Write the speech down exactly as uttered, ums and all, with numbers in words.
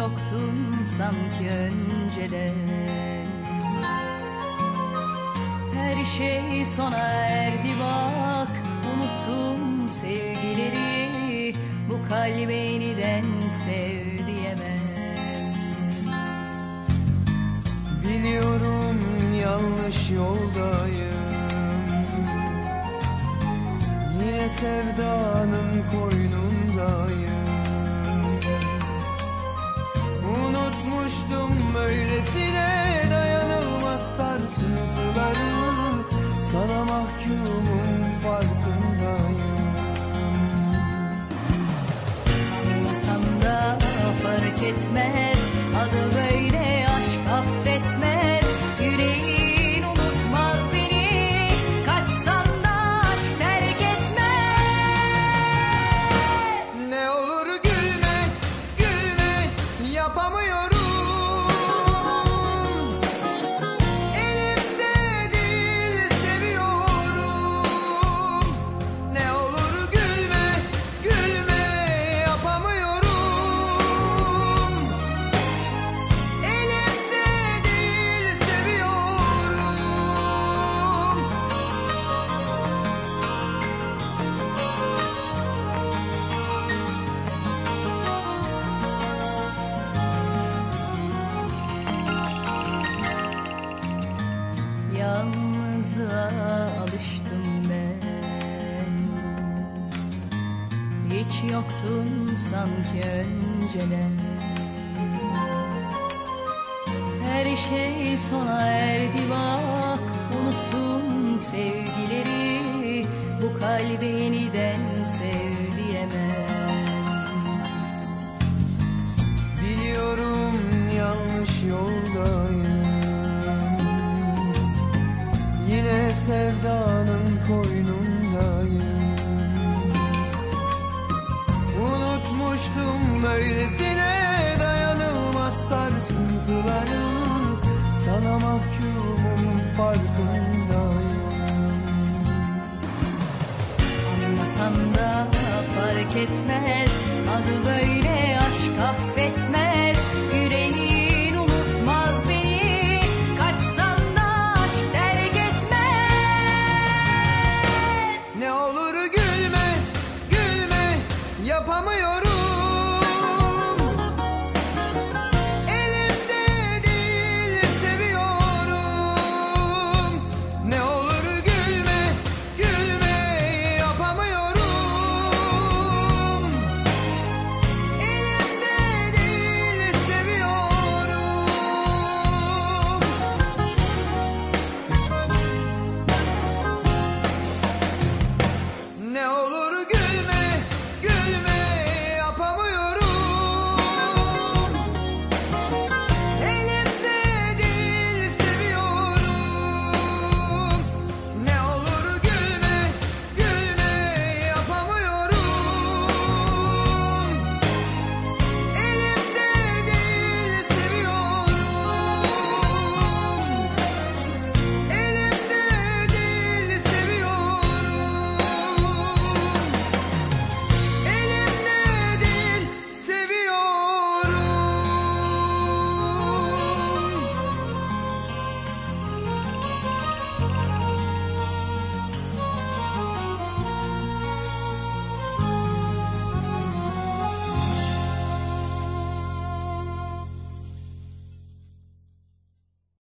yoktun sanki önceden. Her şey sona erdi bak, unuttum sevgileri. Bu kalbe yeniden sev diyemem. Biliyorum yanlış yoldayım, yine sevdanın koynundayım. Unutmuştum böylesine dayanılmaz sarsıntıları. Sana mahkumum farkındayım. Anlasan da fark etmez, adı böyle aşk affetmez. Yüreğin unutmaz beni, kaçsan da aşk terk etmez. Ne olur gülme, gülme, yapamıyorum. Elimde değil, seviyorum. Ne olur gülme, gülme, yapamıyorum. Elimde değil, seviyorum. Yalnızlığa alıştım ben, hiç yoktun sanki önceden. Her şey sona erdi bak, unuttum sevgileri. Bu kalbe yeniden sev diyemem. Biliyorum yanlış yoldayım, yine sevdanın koynundayım. Unutmuştum böylesine dayanılmaz sarsıntıları. Sana mahkumum farkındayım. Anlasan da fark etmez, adı böyle aşk affetmez.